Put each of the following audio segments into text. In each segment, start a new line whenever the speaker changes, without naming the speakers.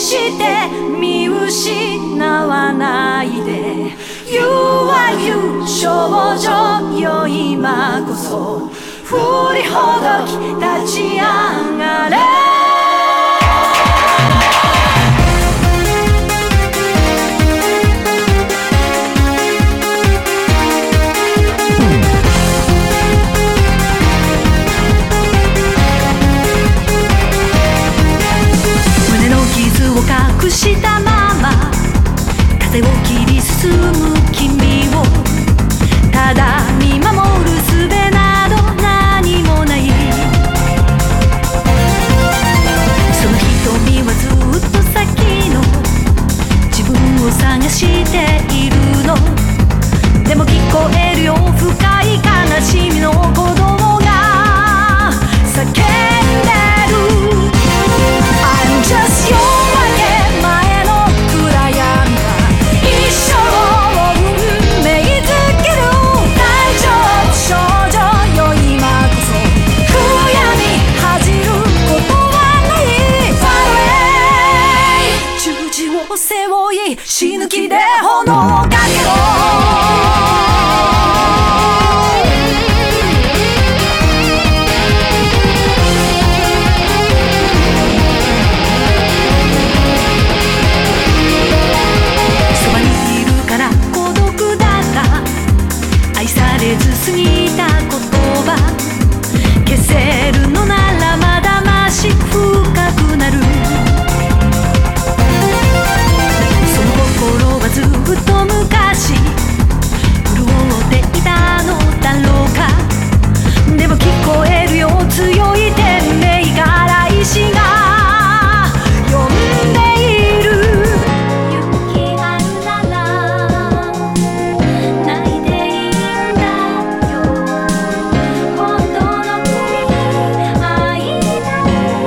して見失わないで。You are you 少女よ今こそ振りほどき立ち上がれ。隠したまま風を切り進む君をただ見守る術など何もない。その瞳はずっと先の自分を探しているの。でも聞こえるよ深い悲しみの鼓動が叫んでる。 I'm just yours死ぬ気で炎をかけろ。そばにいるから孤独だが愛されず過ぎた言葉消せるのならまだまし深くなる。ずっと昔潤っていたのだろうか。でも聞こえるよ強い天命から石が呼んでいる。勇気あるなら泣いていいんだよ。本当の君愛だ。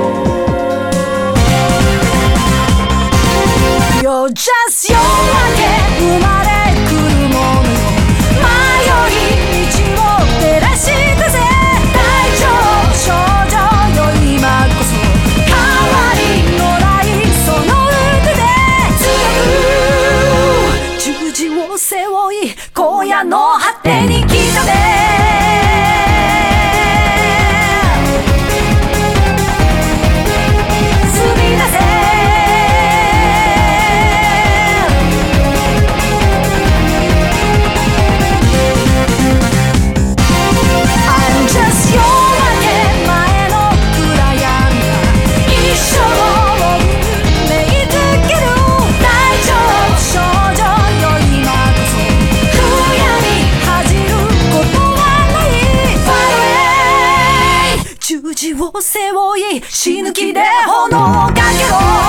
You're just your生まれくるものよ。迷い道を照らしてぜ。大丈夫少女よ今こそ変わりのないその腕で強く十字を背負い荒野の果てに来たね。十字を背負い死ぬ気で炎をかけろ。